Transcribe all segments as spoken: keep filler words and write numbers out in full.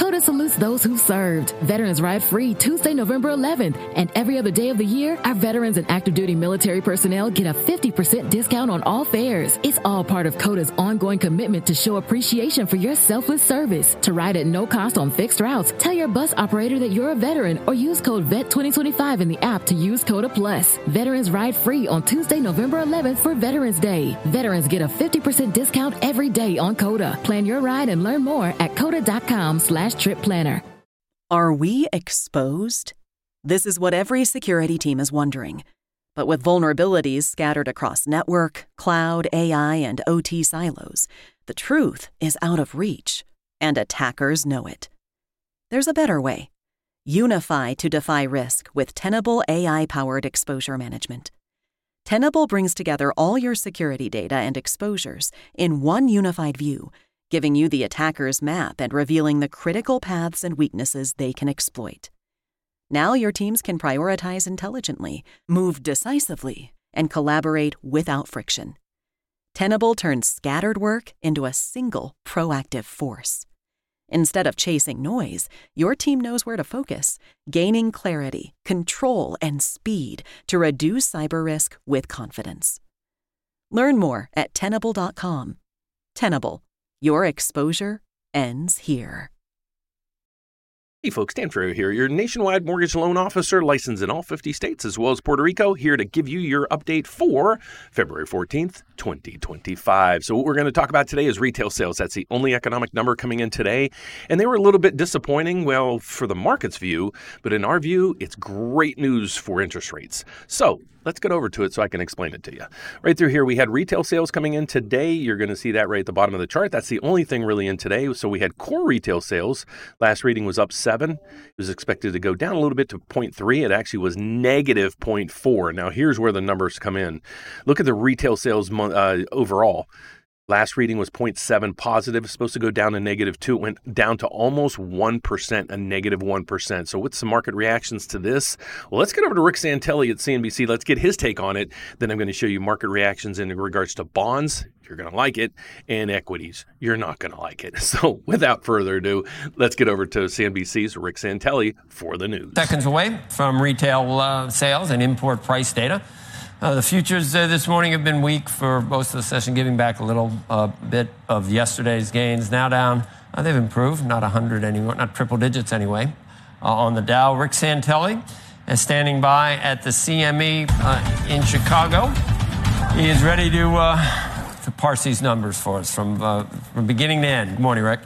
Coda salutes those who served. Veterans Ride Free Tuesday, November eleventh. And every other day of the year, our veterans and active duty military personnel get a fifty percent discount on all fares. It's all part of Coda's ongoing commitment to show appreciation for your selfless service. To ride at no cost on fixed routes, tell your bus operator that you're a veteran or use code V E T twenty twenty-five in the app to use Coda Plus. Veterans Ride Free on Tuesday, November eleventh for Veterans Day. Veterans get a fifty percent discount every day on Coda. Plan your ride and learn more at coda.com slash trip planner. Are we exposed? This is what every security team is wondering. But with vulnerabilities scattered across network, cloud, A I, and O T silos, the truth is out of reach, and attackers know it. There's a better way. Unify to defy risk with Tenable A I-powered exposure management. Tenable brings together all your security data and exposures in one unified view, giving you the attacker's map and revealing the critical paths and weaknesses they can exploit. Now your teams can prioritize intelligently, move decisively, and collaborate without friction. Tenable turns scattered work into a single proactive force. Instead of chasing noise, your team knows where to focus, gaining clarity, control, and speed to reduce cyber risk with confidence. Learn more at Tenable dot com. Tenable. Your exposure ends here. Hey folks, Dan Ferriero here, your nationwide mortgage loan officer licensed in all fifty states as well as Puerto Rico, here to give you your update for February fourteenth, twenty twenty-five. So what we're going to talk about today is retail sales. That's the only economic number coming in today. And they were a little bit disappointing, well, for the market's view, but in our view, it's great news for interest rates. So let's get over to it so I can explain it to you. Right through here, we had retail sales coming in today. You're going to see that right at the bottom of the chart. That's the only thing really in today. So we had core retail sales. Last reading was up seven. It was expected to go down a little bit to zero point three. It actually was negative zero point four. Now, here's where the numbers come in. Look at the retail sales uh, overall. Last reading was zero point seven positive. It's supposed to go down to negative two. It went down to almost one percent, a negative one percent. So what's the market reactions to this? Well, let's get over to Rick Santelli at C N B C. Let's get his take on it. Then I'm going to show you market reactions in regards to bonds. You're going to like it. And equities. You're not going to like it. So without further ado, let's get over to C N B C's Rick Santelli for the news. Seconds away from retail uh, sales and import price data. Uh, the futures uh, this morning have been weak for most of the session, giving back a little uh, bit of yesterday's gains. Now down, uh, they've improved, not one hundred anymore, not triple digits anyway. Uh, on the Dow, Rick Santelli is standing by at the C M E uh, in Chicago. He is ready to uh, to parse these numbers for us from uh, from beginning to end. Good morning, Rick.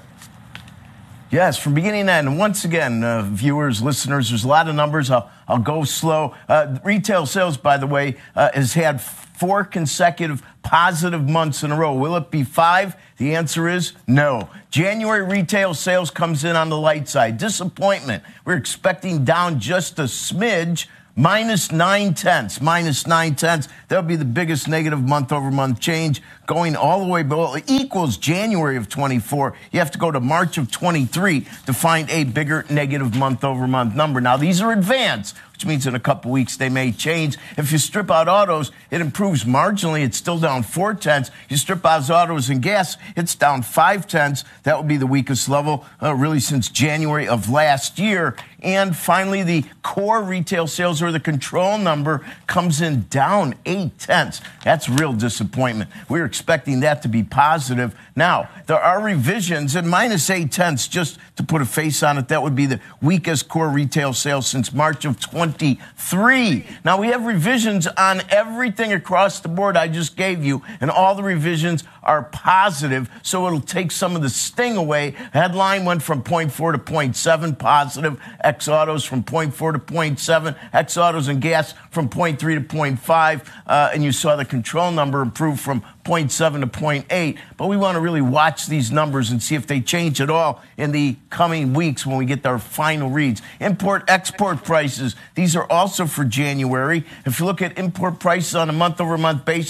Yes, from beginning to end. And once again, uh, viewers, listeners, there's a lot of numbers. I'll, I'll go slow. Uh, retail sales, by the way, uh, has had four consecutive positive months in a row. Will it be five? The answer is no. January retail sales comes in on the light side. Disappointment. We're expecting down just a smidge. Minus nine tenths, minus nine tenths. That'll be the biggest negative month over month change going all the way below. It equals January of twenty-four. You have to go to March of twenty-three to find a bigger negative month over month number. Now, these are advanced, which means in a couple weeks they may change. If you strip out autos, it improves marginally. It's still down four tenths. You strip out autos and gas, it's down five tenths. That would be the weakest level uh, really since January of last year. And finally, the core retail sales, or the control number, comes in down eight tenths. That's real disappointment. We were expecting that to be positive. Now, there are revisions, and minus eight tenths, just to put a face on it, that would be the weakest core retail sales since March of twenty-three. Now, we have revisions on everything across the board I just gave you, and all the revisions are positive, so it'll take some of the sting away. Headline went from zero point four to zero point seven positive, ex-autos from zero point four to zero point seven, ex-autos and gas from zero point three to zero point five, uh, and you saw the control number improve from zero point seven to zero point eight. But we want to really watch these numbers and see if they change at all in the coming weeks when we get our final reads. Import-export prices, these are also for January. If you look at import prices on a month-over-month basis,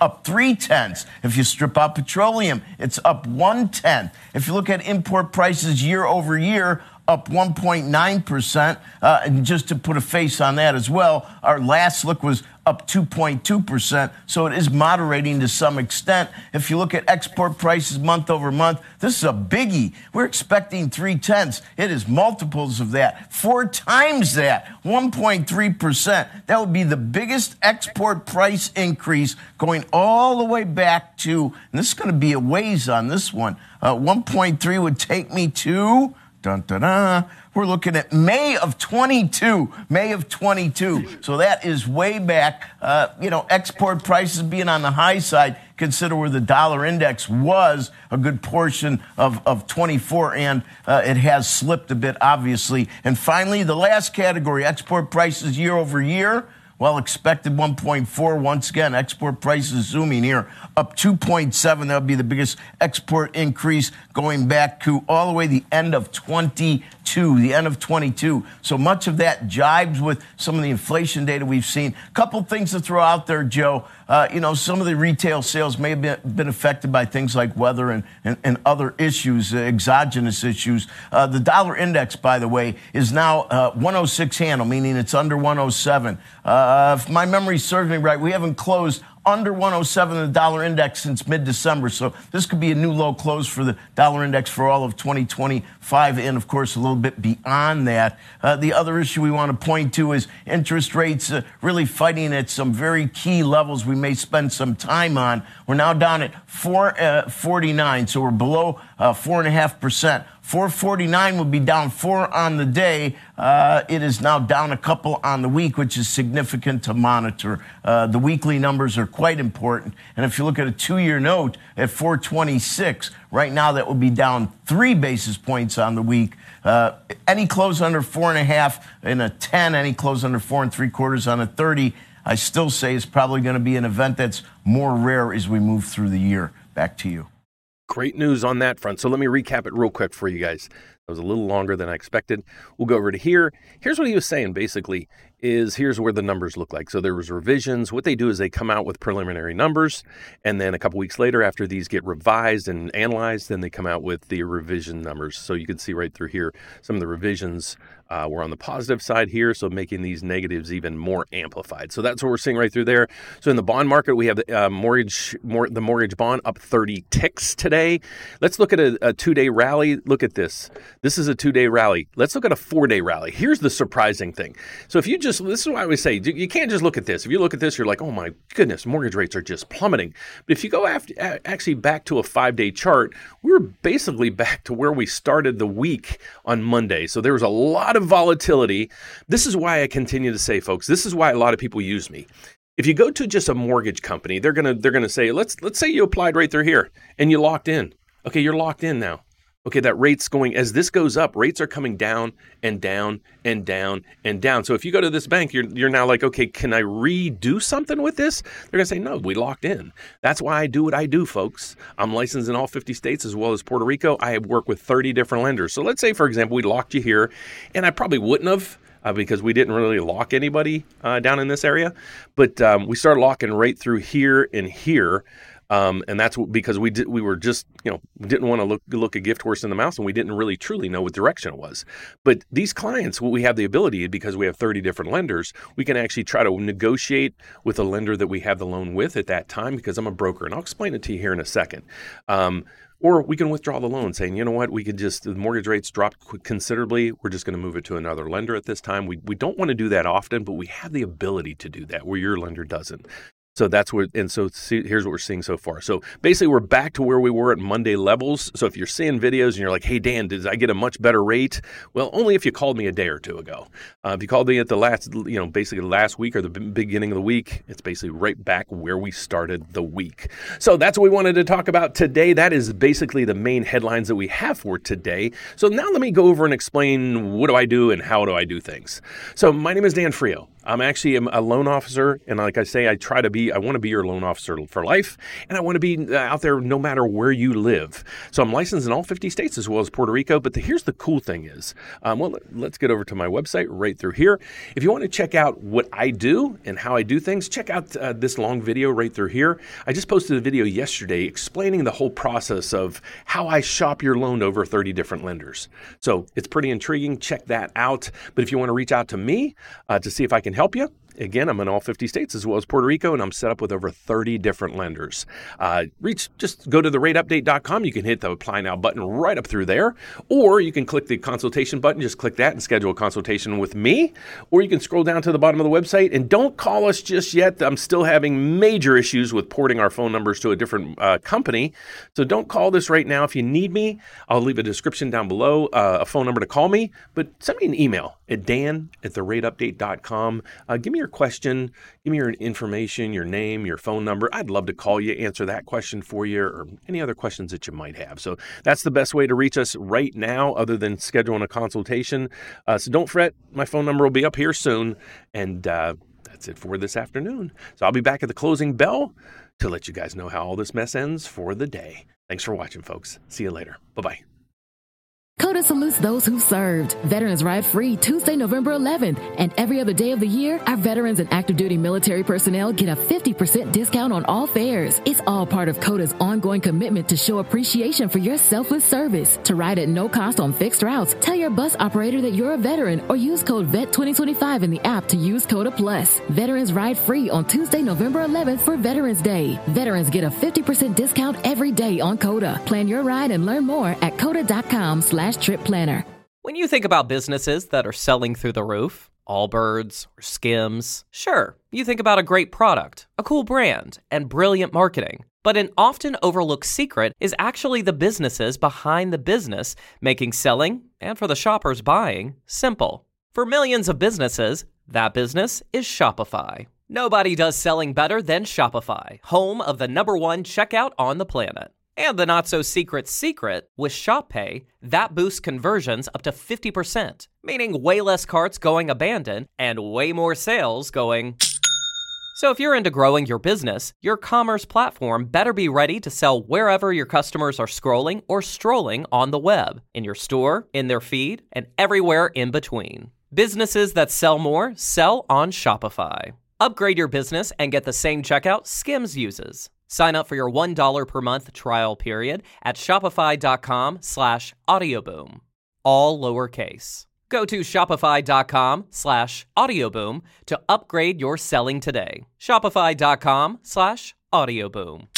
up three tenths. If you strip out petroleum, it's up one tenth. If you look at import prices year over year, up one point nine percent. Uh, and just to put a face on that as well, our last look was up two point two percent. So it is moderating to some extent. If you look at export prices month over month, this is a biggie. We're expecting three tenths. It is multiples of that, four times that, one point three percent. That would be the biggest export price increase going all the way back to, and this is going to be a ways on this one, uh, one point three would take me to, dun, dun, dun. We're looking at May of twenty-two, May of twenty-two. So that is way back. Uh, you know, export prices being on the high side, consider where the dollar index was a good portion of, of twenty-four, and uh, it has slipped a bit, obviously. And finally, the last category, export prices year over year. Well, expected one point four. Once again, export prices zooming here up two point seven. That would be the biggest export increase going back to all the way the end of twenty-two, the end of twenty-two. So much of that jibes with some of the inflation data we've seen. A couple things to throw out there, Joe. Uh, you know, some of the retail sales may have been, been affected by things like weather and, and, and other issues, uh, exogenous issues. Uh, the dollar index, by the way, is now uh, one oh six handle, meaning it's under one oh seven. Uh, if my memory serves me right, we haven't closed under one oh seven in the dollar index since mid-December. So this could be a new low close for the dollar index for all of twenty twenty-five and, of course, a little bit beyond that. Uh, the other issue we want to point to is interest rates uh, really fighting at some very key levels we may spend some time on. We're now down at four forty-nine, so we're below uh, four point five percent. four forty-nine would be down four on the day. Uh, it is now down a couple on the week, which is significant to monitor. Uh, the weekly numbers are quite important. And if you look at a two-year note at four twenty-six, right now that would be down three basis points on the week. Uh, any close under four and a half in a ten, any close under four and three quarters on a thirty, I still say is probably going to be an event that's more rare as we move through the year. Back to you. Great news on that front. So let me recap it real quick for you guys. That was a little longer than I expected. We'll go over to here. Here's what he was saying, basically, is here's where the numbers look like. So there was revisions. What they do is they come out with preliminary numbers, and then a couple weeks later, after these get revised and analyzed, then they come out with the revision numbers. So you can see right through here, some of the revisions uh, were on the positive side here, so making these negatives even more amplified. So that's what we're seeing right through there. So in the bond market, we have the uh, mortgage, mor- the mortgage bond up thirty ticks today. Let's look at a, a two-day rally. Look at this. This is a two-day rally. Let's look at a four-day rally. Here's the surprising thing. So if you just, this is why I always say, you can't just look at this. If you look at this, you're like, oh my goodness, mortgage rates are just plummeting. But if you go after, actually back to a five-day chart, we're basically back to where we started the week on Monday. So there was a lot of volatility. This is why I continue to say, folks, this is why a lot of people use me. If you go to just a mortgage company, they're gonna they're gonna say, let's let's say you applied right through here and you locked in. Okay, you're locked in now. Okay, that rate's going, as this goes up, rates are coming down and down and down and down. So if you go to this bank, you're you're now like, okay, can I redo something with this? They're going to say, no, we locked in. That's why I do what I do, folks. I'm licensed in all fifty states as well as Puerto Rico. I work with thirty different lenders. So let's say, for example, we locked you here, and I probably wouldn't have uh, because we didn't really lock anybody uh, down in this area. But um, we started locking right through here and here. Um, and that's because we did, we were just, you know, didn't want to look look a gift horse in the mouth, and we didn't really truly know what direction it was. But these clients, we have the ability, because we have thirty different lenders, we can actually try to negotiate with the lender that we have the loan with at that time, because I'm a broker, and I'll explain it to you here in a second. Um, Or we can withdraw the loan saying, you know what, we could just, the mortgage rates dropped considerably. We're just going to move it to another lender at this time. We we don't want to do that often, but we have the ability to do that where your lender doesn't. So that's what, and so see, here's what we're seeing so far. So basically, we're back to where we were at Monday levels. So if you're seeing videos and you're like, hey, Dan, did I get a much better rate? Well, only if you called me a day or two ago. Uh, if you called me at the last, you know, basically last week or the beginning of the week, it's basically right back where we started the week. So that's what we wanted to talk about today. That is basically the main headlines that we have for today. So now let me go over and explain what do I do and how do I do things. So my name is Dan Frio. I'm actually a loan officer, and like I say, I try to be, I want to be your loan officer for life, and I want to be out there no matter where you live. So I'm licensed in all fifty states as well as Puerto Rico, but the, here's the cool thing is, um, well, let's get over to my website right through here. If you want to check out what I do and how I do things, check out uh, this long video right through here. I just posted a video yesterday explaining the whole process of how I shop your loan over thirty different lenders. So it's pretty intriguing. Check that out. But if you want to reach out to me uh, to see if I can help you, again, I'm in all fifty states as well as Puerto Rico, and I'm set up with over thirty different lenders. Uh, reach, just go to the rate update dot com. You can hit the apply now button right up through there, or you can click the consultation button. Just click that and schedule a consultation with me, or you can scroll down to the bottom of the website. And don't call us just yet. I'm still having major issues with porting our phone numbers to a different uh, company. So don't call this right now. If you need me, I'll leave a description down below, uh, a phone number to call me, but send me an email at dan at the rate update dot com. Uh, give me your question, give me your information, your name, your phone number. I'd love to call you, answer that question for you, or any other questions that you might have. So that's the best way to reach us right now, other than scheduling a consultation. Uh, so don't fret, my phone number will be up here soon, and uh, that's it for this afternoon. So I'll be back at the closing bell to let you guys know how all this mess ends for the day. Thanks for watching, folks. See you later. Bye-bye. COTA salutes those who served. Veterans Ride free Tuesday, November eleventh. And every other day of the year, our veterans and active duty military personnel get a fifty percent discount on all fares. It's all part of COTA's ongoing commitment to show appreciation for your selfless service. To ride at no cost on fixed routes, tell your bus operator that you're a veteran or use code V E T twenty twenty-five in the app to use COTA Plus. Veterans Ride free on Tuesday, November eleventh for Veterans Day. Veterans get a fifty percent discount every day on COTA. Plan your ride and learn more at COTA.com slash trip planner. When you think about businesses that are selling through the roof, Allbirds or Skims, sure, you think about a great product, a cool brand, and brilliant marketing. But an often overlooked secret is actually the businesses behind the business, making selling, and for the shoppers buying, simple. For millions of businesses, that business is Shopify. Nobody does selling better than Shopify, home of the number one checkout on the planet. And the not-so-secret secret, with Shop Pay, that boosts conversions up to fifty percent, meaning way less carts going abandoned and way more sales going... So if you're into growing your business, your commerce platform better be ready to sell wherever your customers are scrolling or strolling on the web, in your store, in their feed, and everywhere in between. Businesses that sell more sell on Shopify. Upgrade your business and get the same checkout Skims uses. Sign up for your one dollar per month trial period at shopify.com slash audioboom. All lowercase. Go to shopify.com slash audioboom to upgrade your selling today. Shopify.com slash audioboom.